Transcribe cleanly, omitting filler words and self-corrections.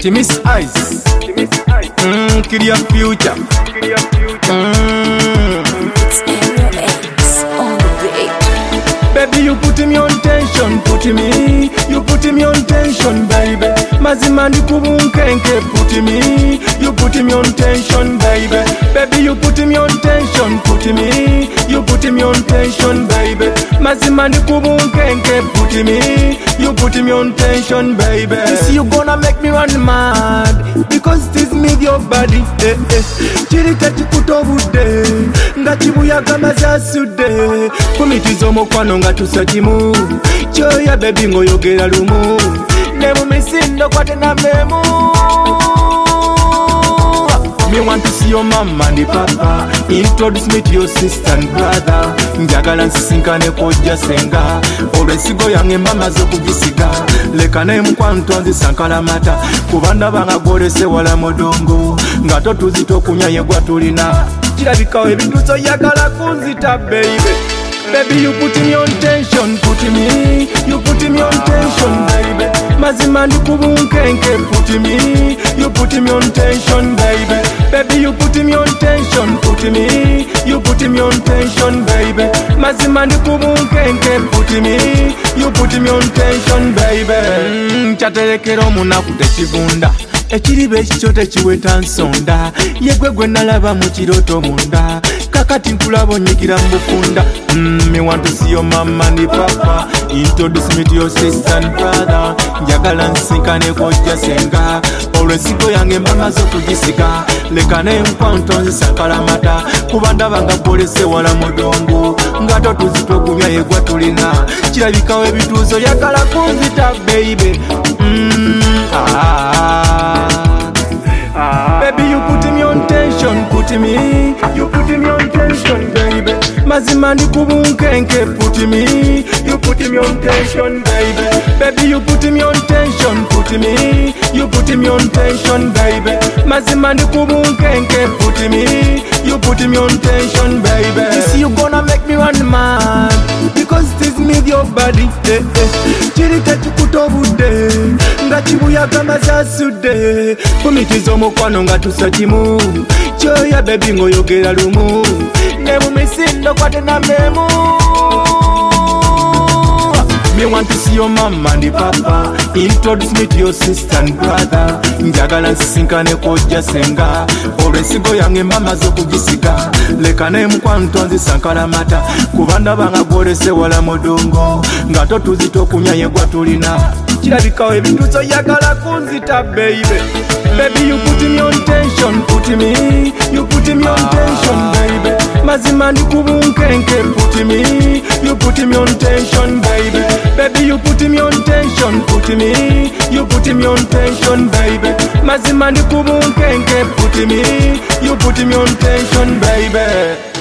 Timis Eyes, Kiria Future. It's Ariel X on the beat. Baby, you put me on tension, you put me on tension, baby. Mazimani kubunkenke, you put me on tension, baby. Baby, you put me on tension, you put me on tension, baby. Mazimani kubunkenke, you put me on tension, baby. This you gonna make me run mad, because this me your body. Chirita chikutobude, ngachibuyaga mazasude. Kumitizo mokwano nga tusachimu, choya baby ngoyogera lumu. Nemu misindo kwate na memu. Me want to see your mama and papa. Introduce me to your sister and brother. Njagala nsisinkane kojja senga. Olwesigo yange mama zokugisiga. Lekane mukwanto nzisankala mata. Kubanda banga gorese wala modongo. Nga totuzito kunya yegwa tulina. Kirabikawo ebintu zoyagala kunzita baby. Baby, you put me on tension, you put me on tension, baby. Mazimani kubunkenke, you put me on tension, baby. Baby, you put me on tension, you put me on tension, baby. Mazimani kubunkenke, you put me on tension, baby. Chatelekero munaku tekibunda. Ekiribe ekikyo tekiweta nsonda. Yegwe gwe nalaba mu kiroto munda. Kakati nkulaba onyigira mu bufunda. Me want to see your mama and papa. Introduce me to your sister and brother. Njagala nsinkane kojja senga. Olwesigo yange mama zokugisiga. Lekane nkwanto nzisankala mata. Kuba ndaba nga golese wala mudongo. Nga totuzito kumya yegwa tulina. Kirabikawo ebituuzo yagala kunzita baby. Baby, you put me on tension, you put me on tension, baby. Mazimani kubunkenke, you put me on tension, baby. Baby, you put me on tension, you put me on tension, baby. Mazimani kubunkenke, you put me on tension, baby. This you gonna make me run mad, because this me your body. Chirita chikutobude, ngachibuyaga mazasude. Kumitizo mokwano nga tusachimu, choya baby ngoyogera lumu. Nemu misindo kwate na memu. Me want to see your mama and papa. Introduce me to your sister and brother. Njagala nsisinkane kojja senga. Olwesigo yange mama zokugisiga. Lekane mukwanto nzisankala mata. Kubanda banga gorese wala modongo. Nga totuzito kunya yegwa tulina. Kirabikawo ebintu zoyagala kunzita baby. Baby, you put me on tension, you put me on tension, baby. Mazimani kubunkenke, you put me on tension, baby. Baby, you put me on tension, you put me on tension, baby. Mazimani kubunkenke, you put me on tension, baby.